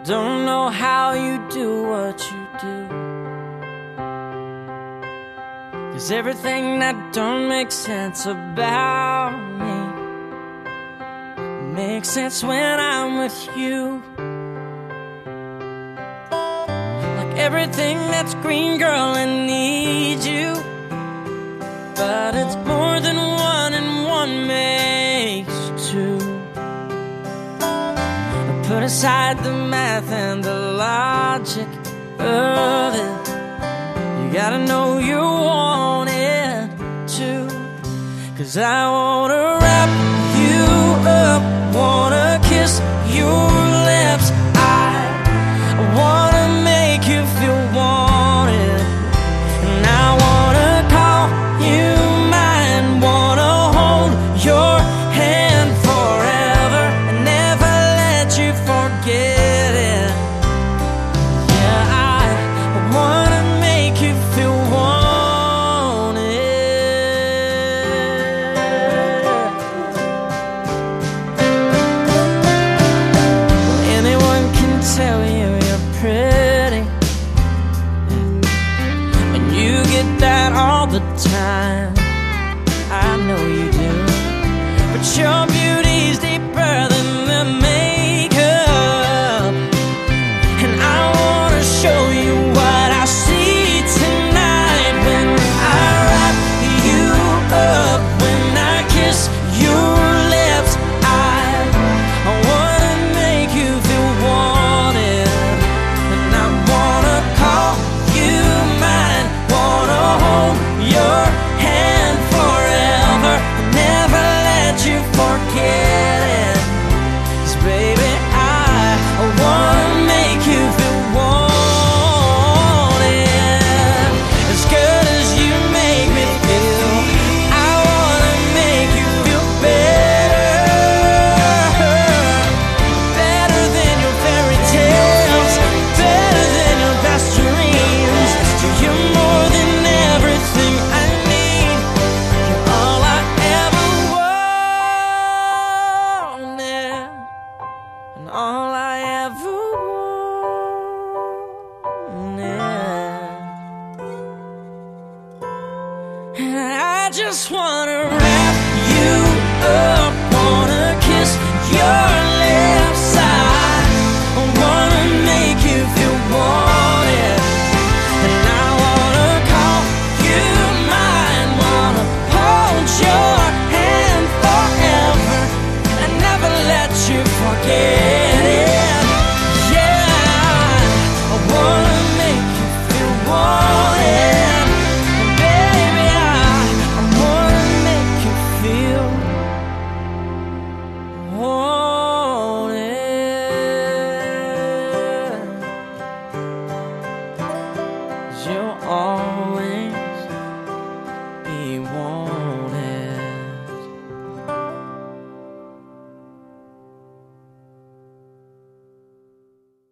don't know how you do what you do, 'cause everything that don't make sense about me makes sense when I'm with you. Like everything that's green, girl, I need you, but it's more than one and one makes two. Put aside the math and the logic of it, you gotta know you want it too. 'Cause I wanna wrap you up, wanna kiss your lips, I wanna make you feel wanted, and I wanna call you mine, wanna hold your hand forever and never let you forget it. Yeah, I wanna make you feel wanted. Anyone can tell you you're pretty, and you get that all the time, I know you do, but your beauty's deeper than the makeup, and I wanna show you what I see tonight when I wrap you up, when I kiss your lips, I wanna make you feel wanted, and I wanna call you mine, wanna hold your hand forever and never let you forget it. 'Cause baby, I wanna make you feel wanted as good as you make me feel. I wanna make you feel better, better than your fairy tales, better than your best dreams. You're more than everything I need, you're all I ever wanted, and all I ever wanted. And I just wanna wrap you up, wanna kiss your lips, I wanna make you feel wanted, and I wanna call you mine, wanna hold your hand forever and never let you forget it. Yeah, I wanna make you feel wanted, and baby, I wanna make you feel wanted, 'cause you're all